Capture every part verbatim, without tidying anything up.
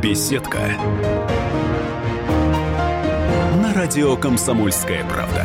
Беседка. На радио «Комсомольская правда».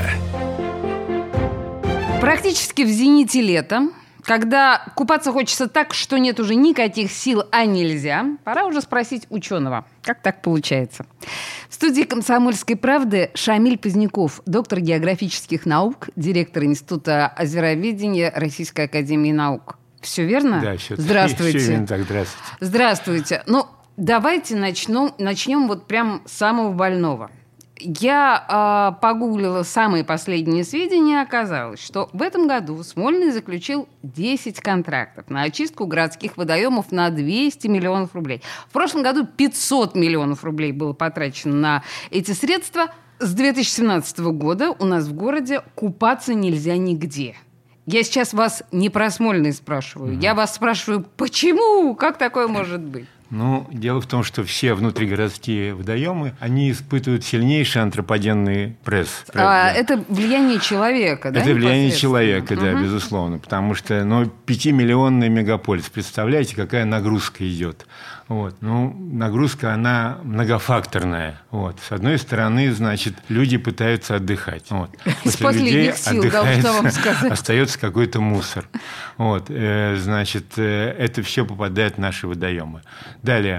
Практически в зените лета, когда купаться хочется так, что нет уже никаких сил, а нельзя, пора уже спросить ученого, как так получается. В студии «Комсомольской правды» Шамиль Поздняков, доктор географических наук, директор Института озероведения Российской академии наук. Все верно? Да, все, здравствуйте. Все верно, так, здравствуйте. Здравствуйте. Ну, давайте начнем, начнем вот прям с самого больного. Я э, погуглила самые последние сведения, оказалось, что в этом году Смольный заключил десять контрактов на очистку городских водоемов на двести миллионов рублей. В прошлом году пятьсот миллионов рублей было потрачено на эти средства. С две тысячи семнадцатого года у нас в городе купаться нельзя нигде. Я сейчас вас не про Смольный спрашиваю, mm-hmm. я вас спрашиваю, почему? Как такое может быть? Ну, дело в том, что все внутригородские водоемы, они испытывают сильнейший антропогенный пресс. А, это влияние человека, да? Это влияние человека, да, угу. безусловно. Потому что, ну, пятимиллионный мегаполис. Представляете, какая нагрузка идет. Вот. Ну, нагрузка, она многофакторная. Вот. С одной стороны, значит, люди пытаются отдыхать. Вот. Из последних сил, должна вам сказать. Остается какой-то мусор. Вот. Значит, это все попадает в наши водоемы. Далее.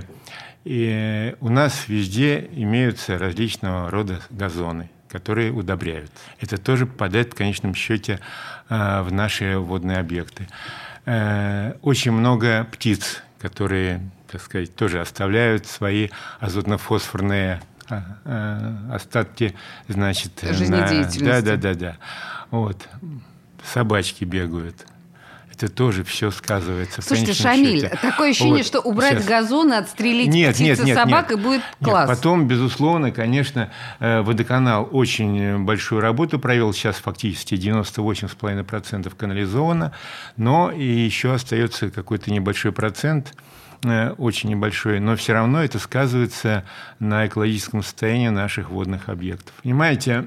И у нас везде имеются различного рода газоны, которые удобряют. Это тоже попадает в конечном счете в наши водные объекты. Очень много птиц, которые, так сказать, тоже оставляют свои азотно-фосфорные остатки, значит, жизнедеятельности. Да, да, да, да. Вот. Собачки бегают. Это тоже все сказывается. Слушайте, Шамиль, счете. Такое ощущение, вот. что убрать Сейчас. газоны, отстрелить нет, птиц и собак, нет. и будет класс. Нет. Потом, безусловно, конечно, водоканал очень большую работу провел. Сейчас фактически девяносто восемь целых пять десятых процента канализовано, но и еще остается какой-то небольшой процент, очень небольшой, но все равно это сказывается на экологическом состоянии наших водных объектов. Понимаете,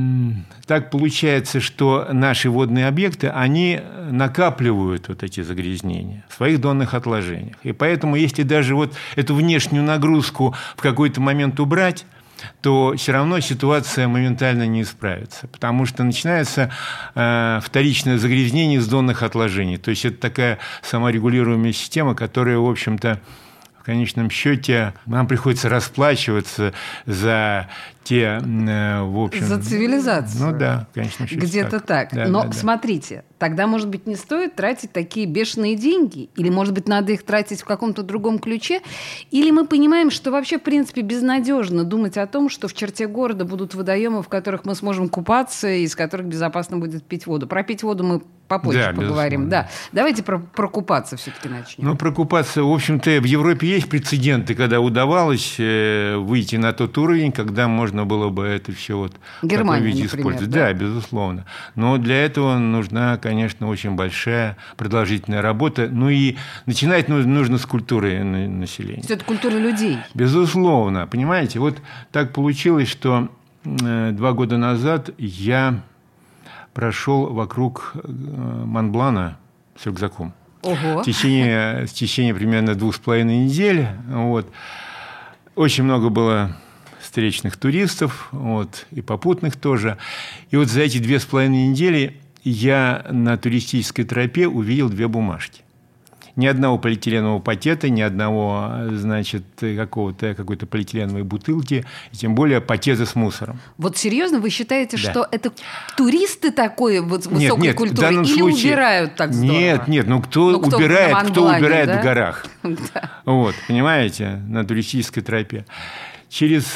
так получается, что наши водные объекты, они накапливают вот эти загрязнения в своих донных отложениях. И поэтому, если даже вот эту внешнюю нагрузку в какой-то момент убрать, то все равно ситуация моментально не исправится, потому что начинается э, вторичное загрязнение из донных отложений. То есть это такая саморегулируемая система, которая, в общем-то, в конечном счете нам приходится расплачиваться за те, э, в общем... За цивилизацию. Ну да, в конечном счете. Где-то так. так. Да, Но да, да. смотрите, тогда, может быть, не стоит тратить такие бешеные деньги? Или, может быть, надо их тратить в каком-то другом ключе? Или мы понимаем, что вообще, в принципе, безнадежно думать о том, что в черте города будут водоемы, в которых мы сможем купаться и из которых безопасно будет пить воду? Про пить воду мы попозже да, поговорим. Да. Давайте про, про купаться все-таки начнем. Ну, про купаться, в общем-то, в Европе есть прецеденты, когда удавалось э, выйти на тот уровень, когда можно было бы это все вот Германия, в таком виде например, использовать. Да? да, безусловно. Но для этого нужна, конечно, очень большая продолжительная работа. Ну и начинать нужно с культуры населения. Это культура людей. Безусловно. Понимаете, вот так получилось, что э, два года назад я прошел вокруг Монблана с рюкзаком. Ого. В течение, в течение примерно двух с половиной недель. Вот. Очень много было встречных туристов, вот, и попутных тоже. И вот за эти две с половиной недели я на туристической тропе увидел две бумажки. Ни одного полиэтиленового пакета, ни одного, значит, какого-то, какой-то полиэтиленовой бутылки, и тем более пакета с мусором. Вот серьезно, вы считаете, да. что это туристы такой вот высокой нет, нет, культуры или случае... убирают так здорово? Нет, нет, ну кто, ну, кто убирает, кто убирает да? в горах? Да. Вот, понимаете, на туристической тропе. Через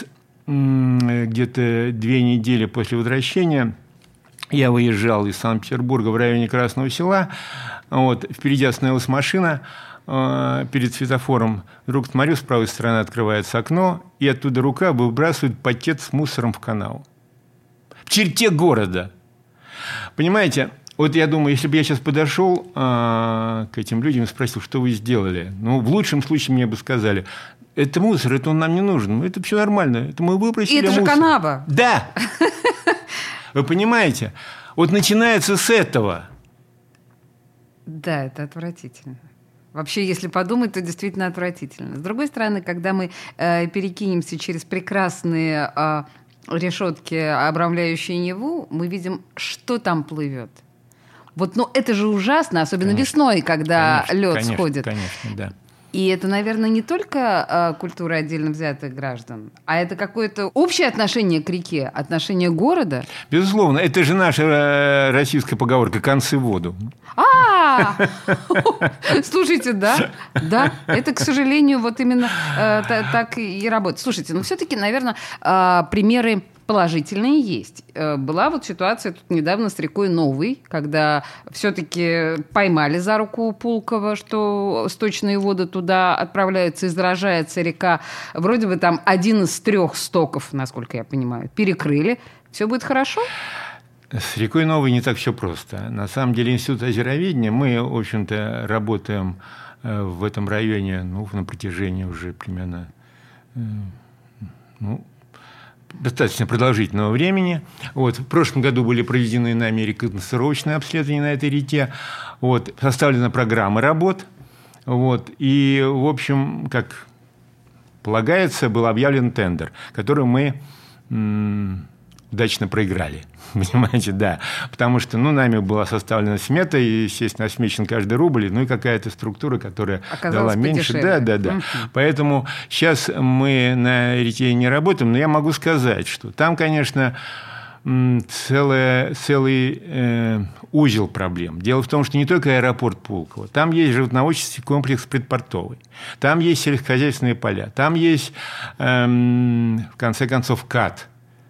м- где-то две недели после возвращения я выезжал из Санкт-Петербурга в районе Красного Села. Вот, впереди остановилась машина э, перед светофором. Вдруг смотрю, с правой стороны открывается окно, и оттуда рука выбрасывает пакет с мусором в канал. В черте города. Понимаете, вот я думаю, если бы я сейчас подошел э, к этим людям и спросил, что вы сделали, ну, в лучшем случае мне бы сказали, это мусор, это он нам не нужен, это все нормально, это мы выбросили мусор. И это мусор. же канава. Да. Вы понимаете? Вот начинается с этого. Да, это отвратительно. Вообще, если подумать, то действительно отвратительно. С другой стороны, когда мы э, перекинемся через прекрасные э, решетки, обрамляющие Неву, мы видим, что там плывет. Вот, ну, это же ужасно, особенно конечно, весной, когда конечно, лед конечно, сходит. Конечно, да. И это, наверное, не только э, культура отдельно взятых граждан, а это какое-то общее отношение к реке, отношение города. Безусловно. Это же наша э, российская поговорка «концы в воду». А, слушайте, да, да, это, к сожалению, вот именно так и работает. Слушайте, ну все-таки, наверное, примеры положительные есть. Была вот ситуация тут недавно с рекой Новой, когда все-таки поймали за руку Пулково, что сточные воды туда отправляются и заражается река. Вроде бы там один из трех стоков, насколько я понимаю, перекрыли. Все будет хорошо? С рекой Новой не так все просто. На самом деле Институт озероведения, мы, в общем-то, работаем в этом районе ну, на протяжении уже примерно ну, достаточно продолжительного времени. Вот. В прошлом году были проведены нами реконструировочные обследования на этой реке. Вот. Составлена программа работ. Вот. И, в общем, как полагается, был объявлен тендер, который мы м- удачно проиграли. Понимаете, да. Потому что ну, нами была составлена смета, и, естественно, осмечен каждый рубль, ну и какая-то структура, которая оказалась дала меньше. Да, да, да. Uh-huh. Поэтому сейчас мы на реке не работаем, но я могу сказать, что там, конечно, целый, целый э, узел проблем. Дело в том, что не только аэропорт Пулково, там есть животноводческий комплекс предпортовый, там есть сельскохозяйственные поля, там есть, э, в конце концов, КАТ,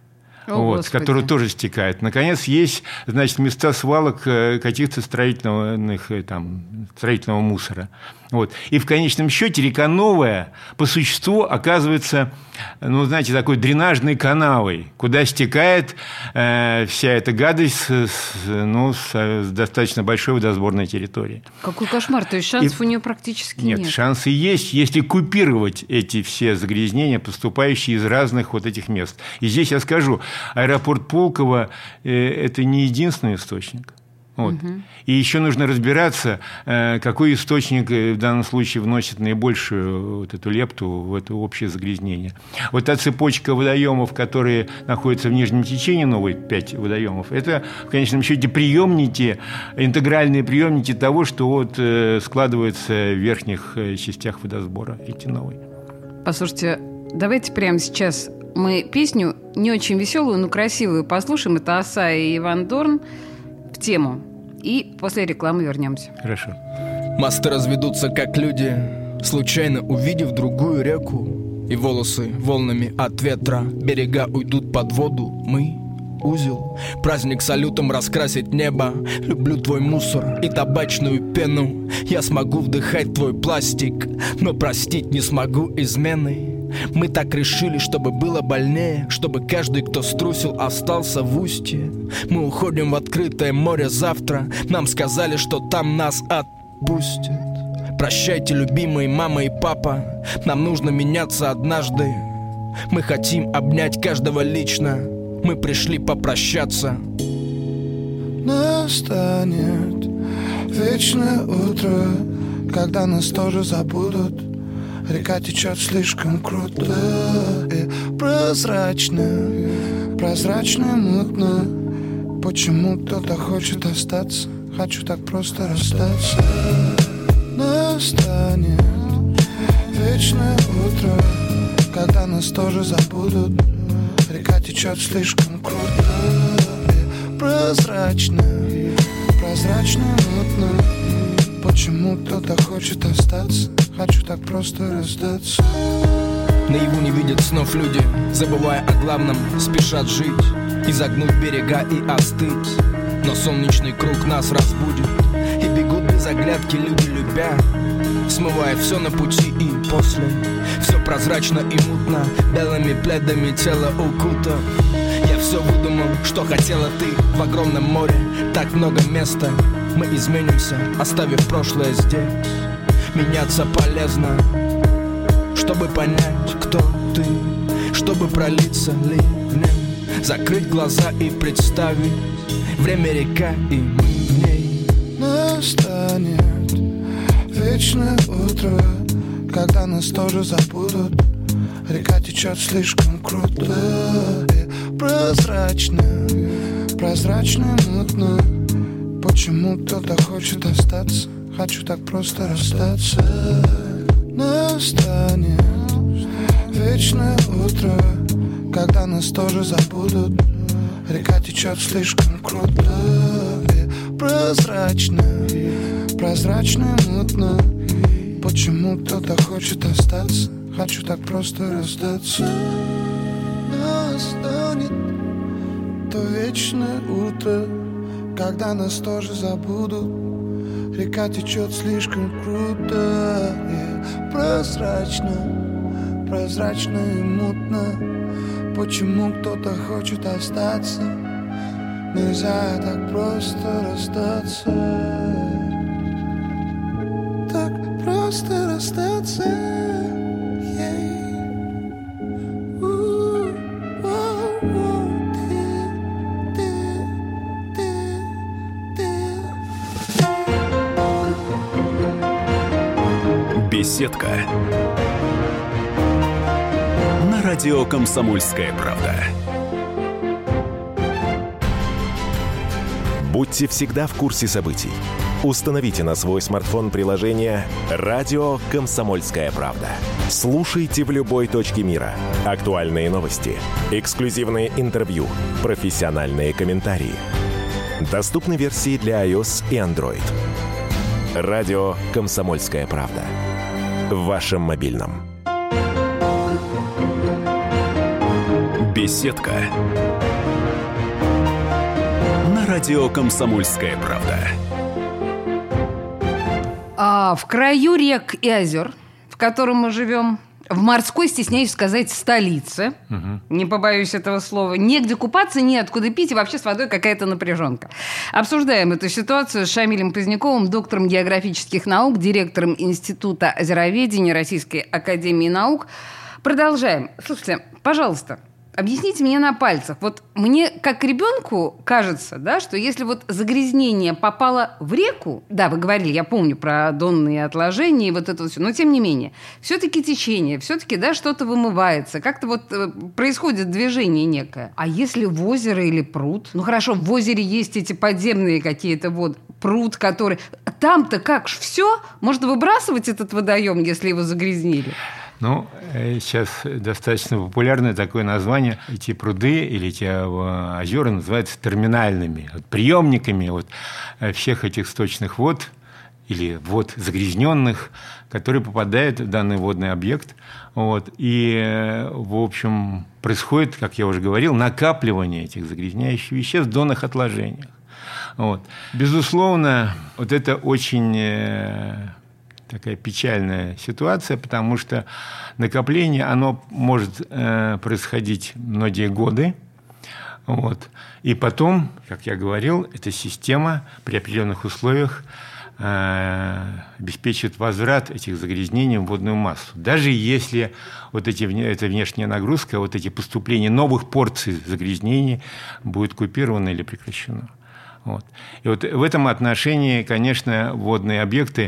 О, вот, который тоже стекает. Наконец, есть, значит, места свалок каких-то строительных, там, строительного мусора. Вот. И в конечном счете река Новая по существу оказывается, ну, знаете, такой дренажной канавой, куда стекает э, вся эта гадость с, с, ну, с, с достаточно большой водосборной территорией. Какой кошмар! То есть шансов и... у нее практически нет. Нет, шансы есть, если купировать эти все загрязнения, поступающие из разных вот этих мест. И здесь я скажу, аэропорт Пулково э, – это не единственный источник. Вот. Угу. И еще нужно разбираться, какой источник в данном случае вносит наибольшую вот эту лепту в это общее загрязнение. Вот та цепочка водоемов, которые находятся в нижнем течении Новой, пять водоемов, это в конечном счете приемники, интегральные приемники того, что вот складывается в верхних частях водосбора реки Новой. Послушайте, давайте прямо сейчас мы песню не очень веселую, но красивую послушаем. Это Асай и Иван Дорн в тему. И после рекламы вернемся. Хорошо. Мосты разведутся, как люди, случайно увидев другую реку. И волосы волнами от ветра, берега уйдут под воду. Мы узел, праздник салютом раскрасить небо. Люблю твой мусор и табачную пену. Я смогу вдыхать твой пластик, но простить не смогу измены. Мы так решили, чтобы было больнее, чтобы каждый, кто струсил, остался в устье. Мы уходим в открытое море завтра. Нам сказали, что там нас отпустят. Прощайте, любимые мама и папа, нам нужно меняться однажды. Мы хотим обнять каждого лично. Мы пришли попрощаться. Настанет вечное утро, когда нас тоже забудут. Река течет слишком круто и прозрачно, прозрачно, мутно. Почему кто-то хочет остаться? Хочу так просто расстаться. Настанет вечное утро, когда нас тоже забудут. Река течет слишком круто и прозрачно, прозрачно, мутно. Почему кто-то хочет остаться? Хочу так просто расстаться. Наяву не видят снов люди, забывая о главном, спешат жить, изогнуть берега и остыть. Но солнечный круг нас разбудит, и бегут без оглядки люди, любя, смывая все на пути и после. Все прозрачно и мутно, белыми пледами тело укута. Я все выдумал, что хотела ты в огромном море. Так много места, мы изменимся, оставив прошлое здесь. Меняться полезно, чтобы понять, кто ты, чтобы пролиться ливнем, закрыть глаза и представить время река и мы в ней. Настанет Вечное утро, когда нас тоже забудут. Река течет слишком круто и прозрачно, прозрачно и мутно. Почему кто-то хочет остаться? Хочу так просто расстаться. Настанет вечное утро, когда нас тоже забудут. Река течет слишком круто и прозрачно, прозрачно и мутно. Почему кто-то хочет остаться? Хочу так просто расстаться. Настанет то вечное утро, когда нас тоже забудут. Река течет слишком круто и прозрачно, прозрачно и мутно. Почему кто-то хочет остаться? Нельзя так просто расстаться. Так просто расстаться. Беседка. На радио «Комсомольская правда». Будьте всегда в курсе событий. Установите на свой смартфон приложение «Радио Комсомольская правда». Слушайте в любой точке мира. Актуальные новости, эксклюзивные интервью, профессиональные комментарии. Доступны версии для iOS и Android. «Радио Комсомольская правда». В вашем мобильном. Беседка. На радио «Комсомольская правда». А в краю рек и озер, в котором мы живем, в морской, стесняюсь сказать, столице, угу. не побоюсь этого слова, негде купаться, неоткуда пить, и вообще с водой какая-то напряженка. Обсуждаем эту ситуацию с Шамилем Поздняковым, доктором географических наук, директором Института озероведения Российской академии наук. Продолжаем. Слушайте, пожалуйста, объясните мне на пальцах. Вот мне, как ребенку, кажется, да, что если вот загрязнение попало в реку, да, вы говорили, я помню про донные отложения и вот это вот все, но тем не менее, все-таки течение, все-таки, да, что-то вымывается, как-то вот э, происходит движение некое. А если в озеро или пруд? Ну хорошо, в озере есть эти подземные какие-то воды, пруд, который... Там-то как ж все? Можно выбрасывать этот водоем, если его загрязнили? Ну, сейчас достаточно популярное такое название. Эти пруды или эти озера называются терминальными, вот, приемниками вот, всех этих сточных вод или вод загрязненных, которые попадают в данный водный объект. Вот, и, в общем, происходит, как я уже говорил, накапливание этих загрязняющих веществ в донных отложениях. Вот. Безусловно, вот это очень... такая печальная ситуация, потому что накопление, оно может э, происходить многие годы. Вот. И потом, как я говорил, эта система при определенных условиях э, обеспечивает возврат этих загрязнений в водную массу. Даже если вот эти, эта внешняя нагрузка, вот эти поступления новых порций загрязнений будет купировано или прекращено. Вот. И вот в этом отношении, конечно, водные объекты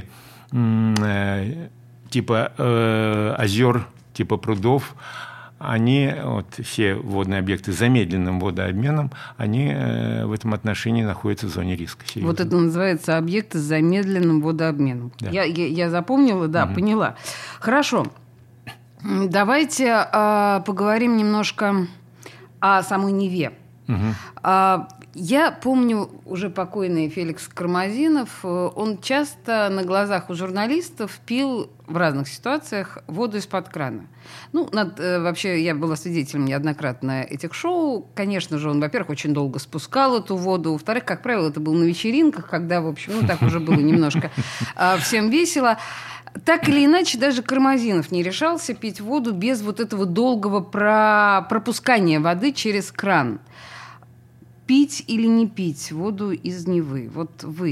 типа э, озер, типа прудов, они, вот, все водные объекты с замедленным водообменом, они э, в этом отношении находятся в зоне риска. Серьезно. Вот это называется объекты с замедленным водообменом. Да. Я, я, я запомнила, да, угу. поняла. Хорошо. Давайте э, поговорим немножко о самой Неве. Угу. А, я помню уже покойный Феликс Кармазинов, он часто на глазах у журналистов пил в разных ситуациях воду из-под крана. Ну, над, вообще, я была свидетелем неоднократно этих шоу. Конечно же, он, во-первых, очень долго спускал эту воду. Во-вторых, как правило, это было на вечеринках, когда, в общем, ну, так уже было немножко всем весело. Так или иначе, даже Кармазинов не решался пить воду без вот этого долгого пропускания воды через кран. Пить или не пить воду из Невы? Вот вы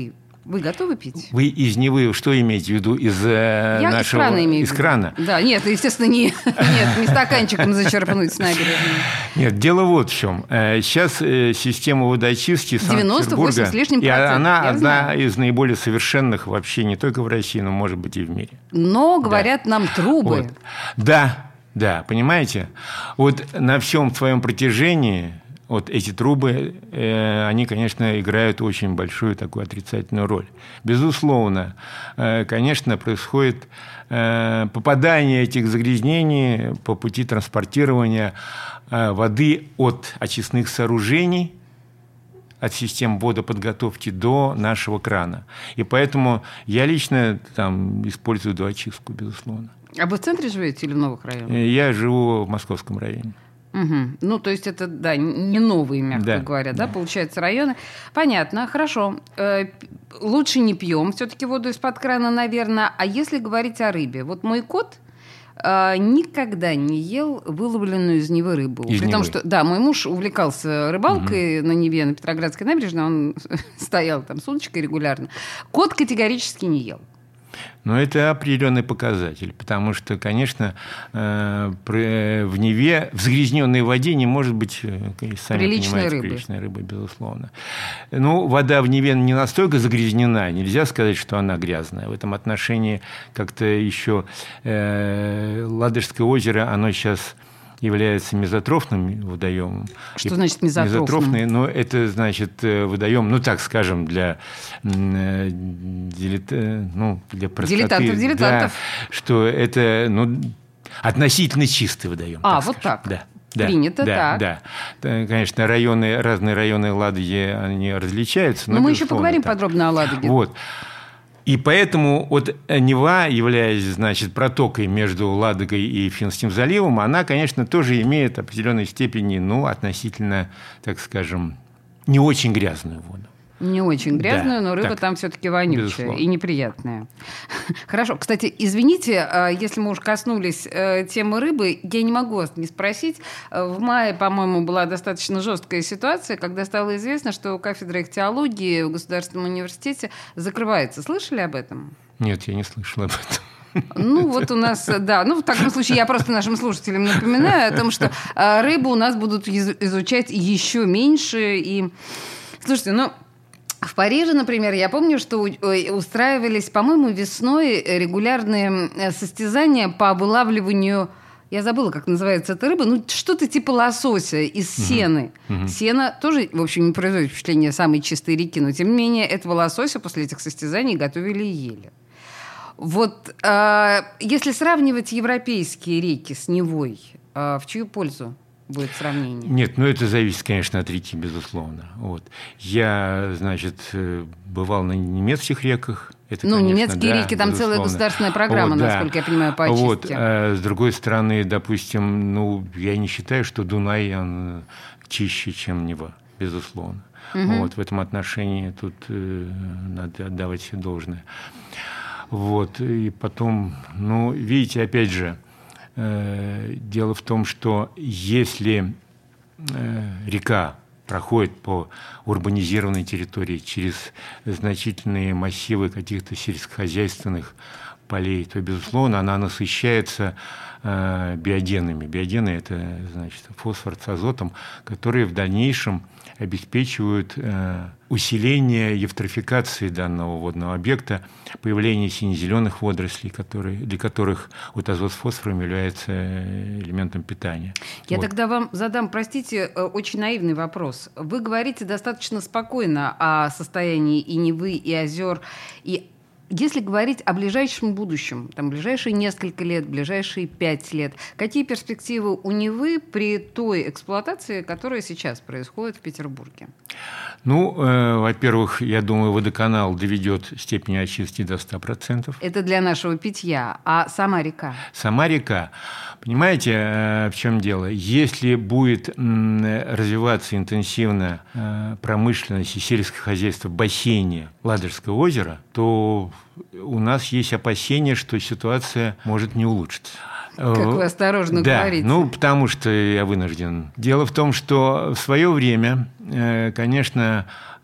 Вы готовы пить? Вы из Невы что имеете в виду? Из э, Я нашего... из крана имею в виду. Из крана? Да, нет, естественно, не, нет, не стаканчиком зачерпнуть с набережной. Нет, дело вот в чем. Сейчас система водоочистки Санкт-Петербурга... девяносто восемь с лишним процентов. И она я одна знаю. из наиболее совершенных вообще не только в России, но, может быть, и в мире. Но, говорят, да. нам трубы. Вот. Да, да, понимаете? Вот на всем своем протяжении... Вот эти трубы, э, они, конечно, играют очень большую такую отрицательную роль. Безусловно, э, конечно, происходит э, попадание этих загрязнений по пути транспортирования э, воды от очистных сооружений, от систем водоподготовки до нашего крана. И поэтому я лично там использую доочистку, безусловно. А вы в центре живете или в новых районах? Я живу в Московском районе. Угу. Ну, то есть это, да, не новые, мягко да, говоря, да, да, получается, районы. Понятно, хорошо. Э, лучше не пьем все-таки воду из-под крана, наверное. А если говорить о рыбе? Вот мой кот э, никогда не ел выловленную из Невы рыбу. Из При Невы. том, что, да, мой муж увлекался рыбалкой угу. на Неве, на Петроградской набережной, он стоял там с удочкой регулярно. Кот категорически не ел. Но это определенный показатель, потому что, конечно, в Неве в загрязненной воде не может быть, сами приличной рыбы. Приличной рыбы, безусловно. Ну, вода в Неве не настолько загрязнена, нельзя сказать, что она грязная. В этом отношении как-то еще Ладожское озеро, оно сейчас... является мезотрофным водоемом. Что и значит мезотрофным? Мезотрофный, ну, это значит водоем, ну, так скажем, для, дилет, ну, для простоты. Дилетантов, дилетантов. Да, что это, ну, относительно чистый водоем. А, так вот скажем. так. Да. Да, Принято, да, так. Да, да. Конечно, районы, разные районы Ладоги, они различаются. Но, но мы еще поговорим так. подробно о Ладоге. Вот. И поэтому вот Нева, являясь, значит, протокой между Ладогой и Финским заливом, она, конечно, тоже имеет в определенной степени, ну, относительно, так скажем, не очень грязную воду. Не очень грязную, да, но рыба так, там все-таки вонючая безусловно. И неприятная. Хорошо. Кстати, извините, если мы уж коснулись темы рыбы, я не могу вас не спросить. В мае, по-моему, была достаточно жесткая ситуация, когда стало известно, что кафедра ихтиологии в Государственном университете закрывается. Слышали об этом? Нет, я не слышала об этом. Ну, вот у нас, да, ну, в таком случае я просто нашим слушателям напоминаю о том, что рыбу у нас будут изучать еще меньше. И, слушайте, ну, в Париже, например, я помню, что устраивались, по-моему, весной регулярные состязания по вылавливанию, я забыла, как называется эта рыба, ну, что-то типа лосося из сены. Uh-huh. Сена тоже, в общем, не производит впечатление самой чистой реки, но, тем не менее, этого лосося после этих состязаний готовили и ели. Вот э, если сравнивать европейские реки с Невой, э, в чью пользу будет сравнение? Нет, ну это зависит, конечно, от реки, безусловно. Вот. Я, значит, бывал на немецких реках. Это, ну, конечно, немецкие да, реки, там безусловно. целая государственная программа, вот, насколько да. я понимаю, по очистке. Вот. А с другой стороны, допустим, ну, я не считаю, что Дунай он чище, чем Нева, безусловно. Угу. Вот. В этом отношении тут э, надо отдавать себе должное. Вот. И потом, ну, видите, опять же, дело в том, что если река проходит по урбанизированной территории через значительные массивы каких-то сельскохозяйственных полей, то, безусловно, она насыщается биогенами. Биогены – это, значит, фосфор с азотом, которые в дальнейшем обеспечивают усиление евтрофикации данного водного объекта, появление сине-зеленых водорослей, которые, для которых вот азот с фосфором является элементом питания. Я вот. Тогда вам задам, простите, очень наивный вопрос. Вы говорите достаточно спокойно о состоянии и Невы, и озер, и если говорить о ближайшем будущем, там, ближайшие несколько лет, ближайшие пять лет, какие перспективы у Невы при той эксплуатации, которая сейчас происходит в Петербурге? Ну, э, во-первых, я думаю, водоканал доведет степень очистки до ста процентов. Это для нашего питья. А сама река? Сама река. Понимаете, э, в чем дело? Если будет э, развиваться интенсивно э, промышленность и сельское хозяйство в бассейне Ладожского озера, то у нас есть опасения, что ситуация может не улучшиться. Как вы осторожно да, говорите. Ну, потому что я вынужден. Дело в том, что в свое время, конечно,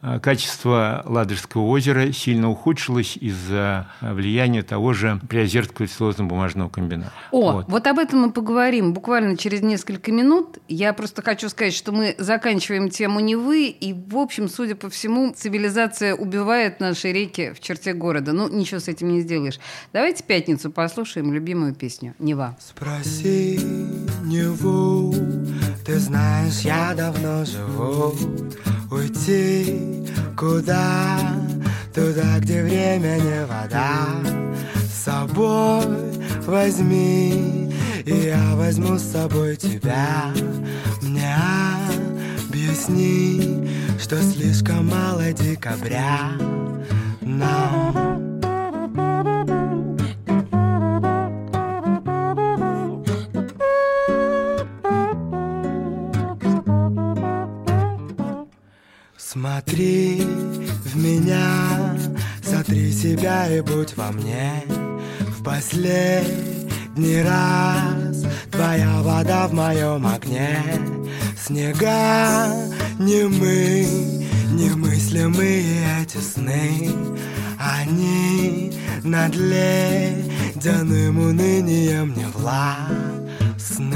качество Ладожского озера сильно ухудшилось из-за влияния того же Приозерского целлюлозно-бумажного комбината. О, вот. вот об этом мы поговорим буквально через несколько минут. Я просто хочу сказать, что мы заканчиваем тему Невы, и, в общем, судя по всему, цивилизация убивает наши реки в черте города. Ну, ничего с этим не сделаешь. Давайте «Пятницу» послушаем любимую песню «Нева». Спроси Неву, ты знаешь, я давно живу. Уйти куда? Туда, где время не вода. С собой возьми, и я возьму с собой тебя. Мне объясни, что слишком мало декабря нам. Смотри в меня, сотри себя и будь во мне. В последний раз твоя вода в моем огне. Снега не мы, немыслимые эти сны. Они над ледяным унынием не властны.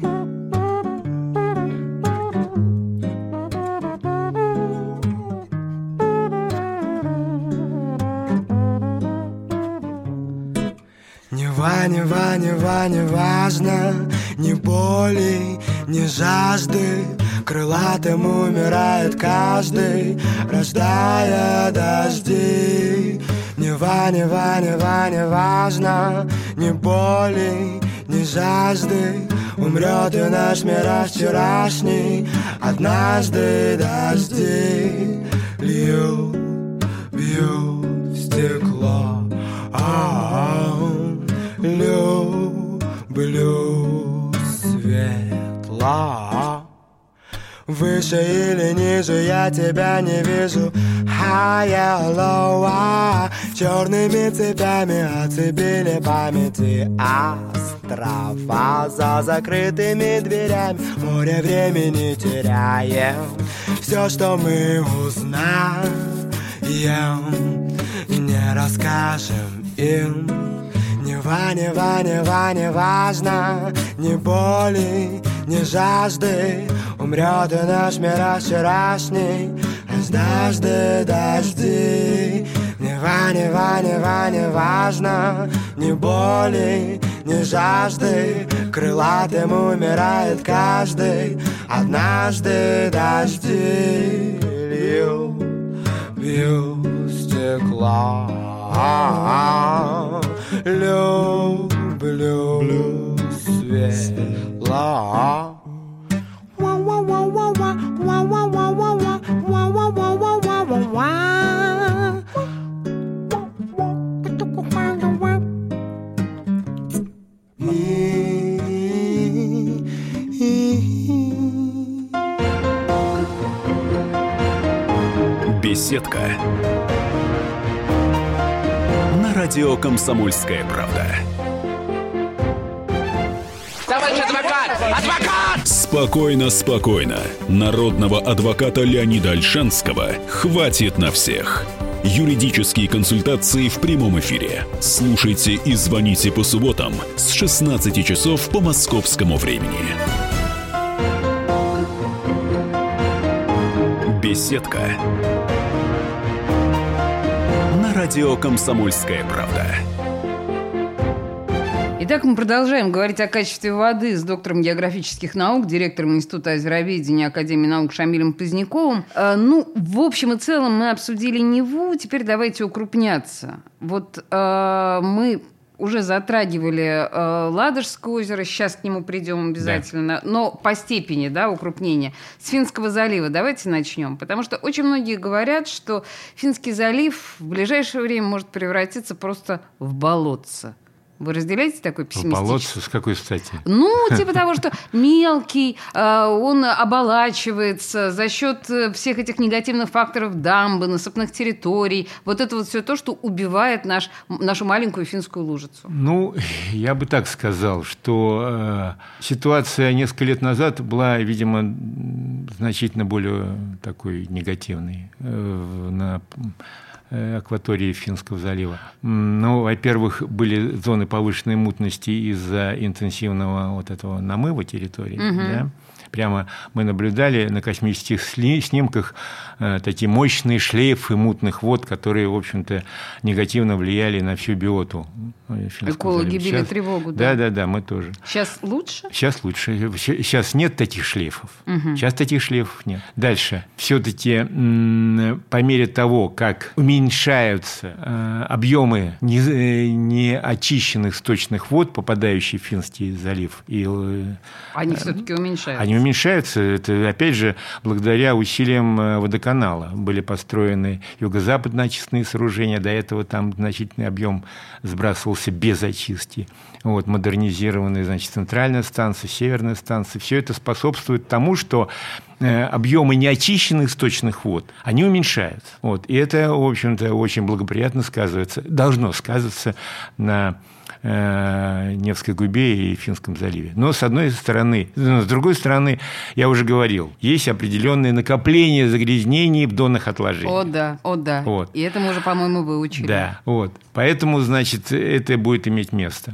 Нева, Нева, Нева, не важно, ни боли, ни жажды. Крылатым умирает каждый, рождая дожди. Нева, Нева, Нева, не важно, ни боли, ни жажды. Умрет и наш мираж вчерашний. Однажды дожди льют, бьют в стекло. Люблю светло. Выше или ниже я тебя не вижу. Higher, lower. Черными цепями оцепили памяти острова. За закрытыми дверями море времени теряем. Все, что мы узнаем, не расскажем им. Нева, Нева, Нева, не важно, ни боли, ни жажды. Умрет и наш мираж вчерашний, однажды дожди. Нева, Нева, Нева, не важно, ни боли, ни жажды. Крылатым умирает каждый, однажды дожди льют, бьют стекло. Люблю светло. Беседка. На радио «Комсомольская правда». Товарищ адвокат! Адвокат! Спокойно, спокойно. Народного адвоката Леонида Ольшанского хватит на всех. Юридические консультации в прямом эфире. Слушайте и звоните по субботам с шестнадцати часов по московскому времени. Беседка. На радио «Комсомольская правда». Итак, мы продолжаем говорить о качестве воды с доктором географических наук, директором Института озероведения Академии наук Шамилем Поздняковым. Э, ну, в общем и целом мы обсудили Неву, теперь давайте укрупняться. Вот э, мы уже затрагивали э, Ладожское озеро, сейчас к нему придем обязательно, да. Но по степени, да, укрупнения. С Финского залива давайте начнем, потому что очень многие говорят, что Финский залив в ближайшее время может превратиться просто в болотце. Вы разделяете такой пессимистический? Болотце с какой стати? Ну, типа того, что мелкий, он оболачивается за счет всех этих негативных факторов дамбы, насыпных территорий. Вот это вот все то, что убивает наш, нашу маленькую финскую лужицу. Ну, я бы так сказал, что э, ситуация несколько лет назад была, видимо, значительно более такой негативной э, на акватории Финского залива. Ну, во-первых, были зоны повышенной мутности из-за интенсивного вот этого намыва территории. Угу. Да? Прямо мы наблюдали на космических снимках э, такие мощные шлейфы мутных вод, которые, в общем-то, негативно влияли на всю биоту. Экологи били Сейчас... тревогу, да? Да, да, да, мы тоже. Сейчас лучше? Сейчас лучше. Сейчас нет таких шлейфов. Угу. Сейчас таких шлейфов нет. Дальше. Все-таки м- по мере того, как уменьшаются э, объемы неочищенных сточных вод, попадающие в Финский залив, и, э, они все-таки уменьшаются. Они уменьшаются. Это, опять же, благодаря усилиям водоканала. Были построены юго-западные очистные сооружения. До этого там значительный объем сбрасывался без очистки. Вот, модернизированные, значит, центральная станция, северная станция. Все это способствует тому, что объемы неочищенных сточных вод, они уменьшаются. Вот. И это, в общем-то, очень благоприятно сказывается, должно сказываться на Невской губе и Финском заливе. Но с одной стороны, с другой стороны, я уже говорил, есть определенные накопления загрязнений в донных отложениях. О, да, о, да. Вот. И это мы уже, по-моему, выучили. Да, вот. Поэтому, значит, это будет иметь место.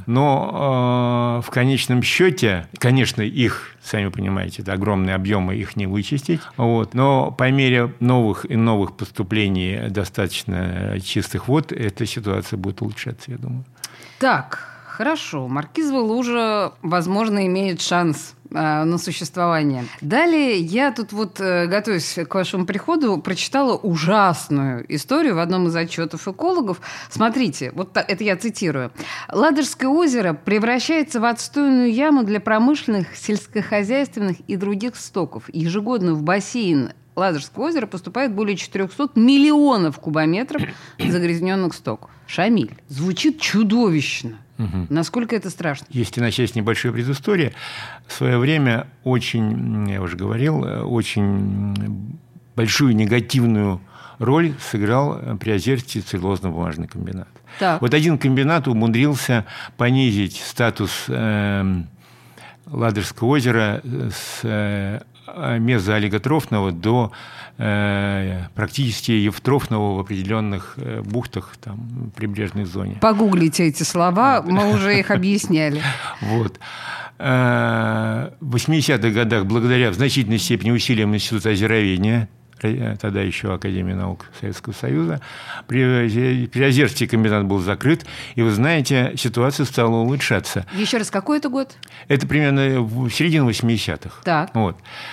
Но э, в конечном счете, конечно, их, сами понимаете, это огромные объемы, их не вычистить. Вот. Но по мере новых и новых поступлений достаточно чистых вод, эта ситуация будет улучшаться, я думаю. Так, хорошо. Маркизова лужа, возможно, имеет шанс э, на существование. Далее я тут вот, э, готовясь к вашему приходу, прочитала ужасную историю в одном из отчетов экологов. Смотрите, вот та, это я цитирую. «Ладожское озеро превращается в отстойную яму для промышленных, сельскохозяйственных и других стоков. Ежегодно в бассейн Ладожского озера поступает более четыреста миллионов кубометров загрязненных стоков». Шамиль, звучит чудовищно. Угу. Насколько это страшно? Если начать с небольшой предыстории, в свое время очень, я уже говорил, очень большую негативную роль сыграл Приозерский целлюлозно-бумажный комбинат. Так. Вот один комбинат умудрился понизить статус э, Ладожского озера с э, мезоолиготрофного до э, практически евтрофного в определенных э, бухтах, там, в прибрежной зоне. Погуглите эти слова, мы уже их объясняли. Вот. В восьмидесятых годах, благодаря в значительной степени усилиям Института озероведения, тогда еще Академия наук Советского Союза, Приозерский комбинат был закрыт, и, вы знаете, ситуация стала улучшаться. Еще раз, какой это год? Это примерно в середине восьмидесятых. Так. Вот.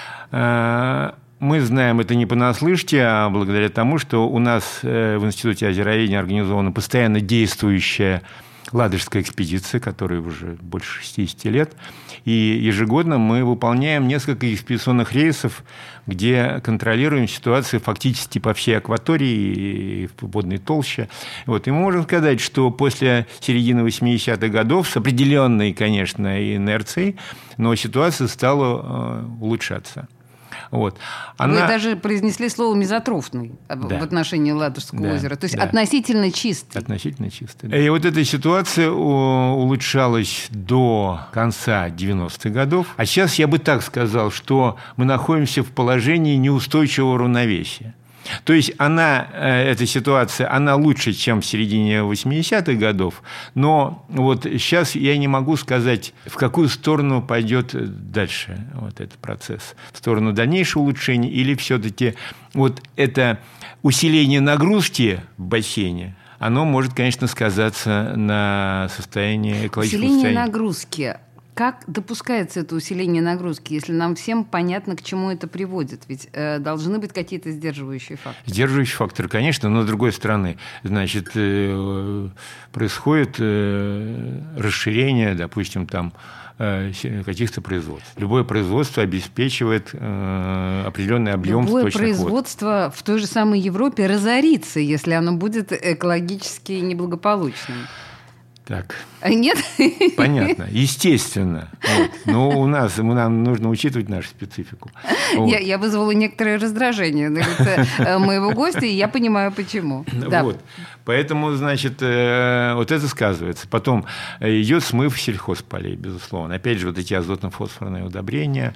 Мы знаем это не понаслышке, а благодаря тому, что у нас в Институте озероведения организована постоянно действующая Ладожская экспедиция, которой уже больше шестидесяти лет. И ежегодно мы выполняем несколько экспедиционных рейсов, где контролируем ситуацию фактически по всей акватории и в водной толще. Вот. И мы можем сказать, что после середины восьмидесятых годов с определенной, конечно, инерцией, но ситуация стала э, улучшаться. Вот. Она... Вы даже произнесли слово «мезотрофный» да. в отношении Ладожского да. озера. То есть да. относительно чистый. Относительно чистый. Да. И вот эта ситуация улучшалась до конца девяностых годов. А сейчас я бы так сказал, что мы находимся в положении неустойчивого равновесия. То есть она, эта ситуация, она лучше, чем в середине восьмидесятых годов, но вот сейчас я не могу сказать, в какую сторону пойдет дальше вот этот процесс. В сторону дальнейшего улучшения или все-таки вот это усиление нагрузки в бассейне, оно может, конечно, сказаться на состоянии экологического усиление состояния. нагрузки. Как допускается это усиление нагрузки, если нам всем понятно, к чему это приводит? Ведь э, должны быть какие-то сдерживающие факторы. Сдерживающие факторы, конечно, но с другой стороны, значит, э, происходит э, расширение, допустим, там, э, каких-то производств. Любое производство обеспечивает э, определенный объем Любое сточных вод. Любое производство в той же самой Европе разорится, если оно будет экологически неблагополучным. Так. Нет? Понятно, естественно. Вот. Но у нас, нам нужно учитывать нашу специфику. Вот. Я, я вызвала некоторое раздражение моего гостя, и я понимаю, почему. Да. Вот. Поэтому, значит, вот это сказывается. Потом идет смыв сельхозполей, безусловно. Опять же, вот эти азотно-фосфорные удобрения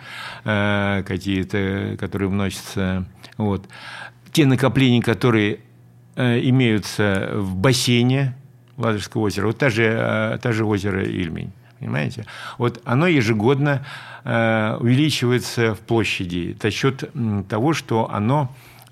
какие-то, которые вносятся. Вот. Те накопления, которые имеются в бассейне Ладожского озера, вот та же, та же озеро Ильмень, понимаете? Вот оно ежегодно э, увеличивается в площади за счет того, что оно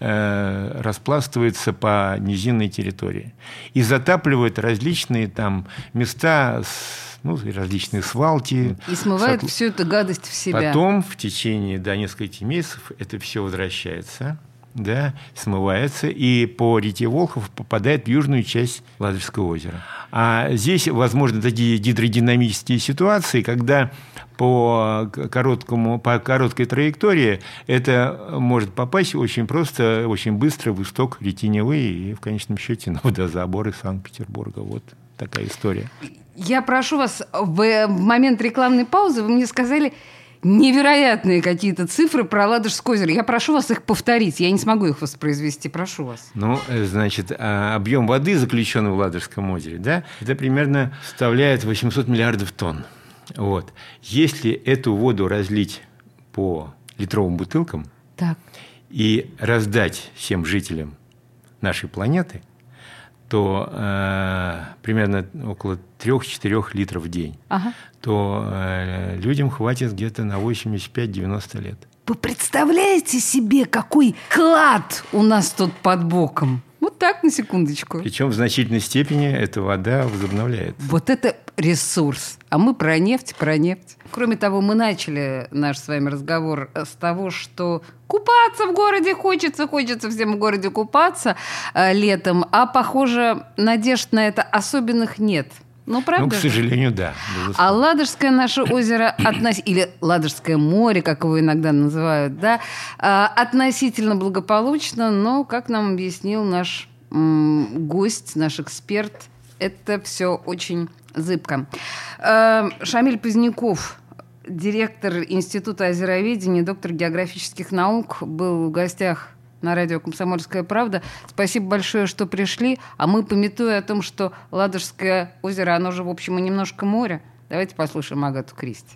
э, распластывается по низинной территории и затапливает различные там места, ну, различные свалки. И смывает сок... всю эту гадость в себя. Потом в течение до нескольких месяцев это все возвращается. Да, смывается и по реке Волхов попадает в южную часть Ладожского озера. А здесь, возможно, такие гидродинамические ситуации, когда по, короткому, по короткой траектории это может попасть очень просто, очень быстро в исток реки Невы и, в конечном счете, на водозаборы Санкт-Петербурга. Вот такая история. Я прошу вас, в момент рекламной паузы вы мне сказали... невероятные какие-то цифры про Ладожское озеро. Я прошу вас их повторить. Я не смогу их воспроизвести. Прошу вас. Ну, значит, объем воды, заключенный в Ладожском озере, да, это примерно составляет восемьсот миллиардов тонн. Вот. Если эту воду разлить по литровым бутылкам так. и раздать всем жителям нашей планеты, то э, примерно около трех-четырех литров в день, ага. то э, людям хватит где-то на восемьдесят пять - девяносто лет. Вы представляете себе, какой клад у нас тут под боком? Вот так, на секундочку. Причем в значительной степени эта вода возобновляется. Вот это ресурс. А мы про нефть, про нефть. Кроме того, мы начали наш с вами разговор с того, что купаться в городе хочется, хочется всем в городе купаться э, летом, а, похоже, надежд на это особенных нет. Ну, правда? Ну, к сожалению, да. А Ладожское наше озеро, относ... или Ладожское море, как его иногда называют, да, относительно благополучно, но, как нам объяснил наш м- гость, наш эксперт, это все очень зыбко. Шамиль Поздняков, директор Института озероведения, доктор географических наук, был в гостях на радио «Комсомольская правда». Спасибо большое, что пришли. А мы, памятуя о том, что Ладожское озеро, оно же, в общем, и немножко море, давайте послушаем Агату Кристи.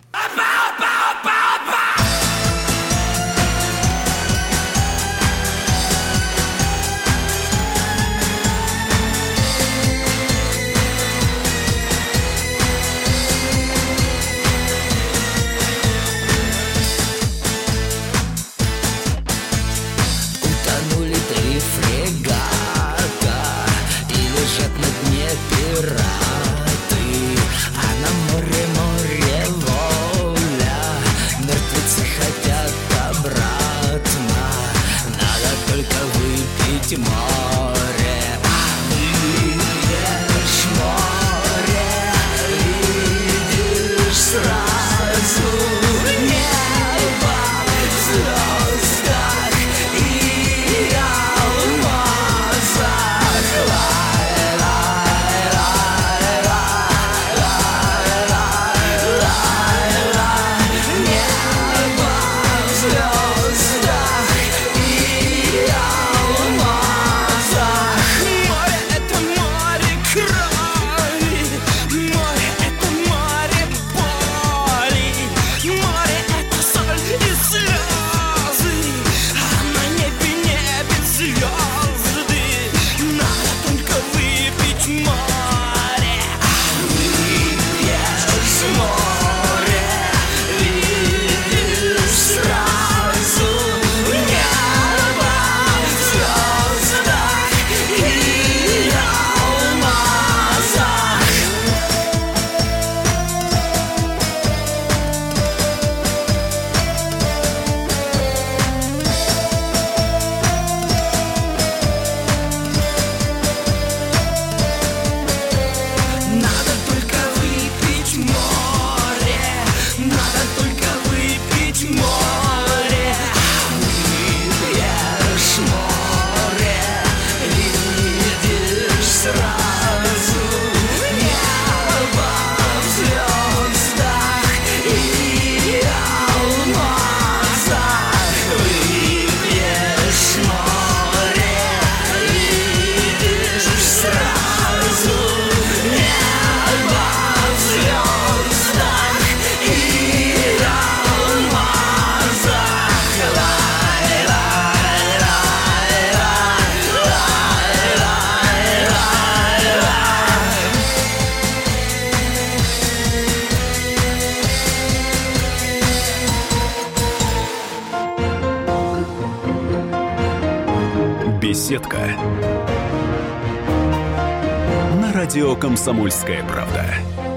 Беседка. На радио «Комсомольская правда».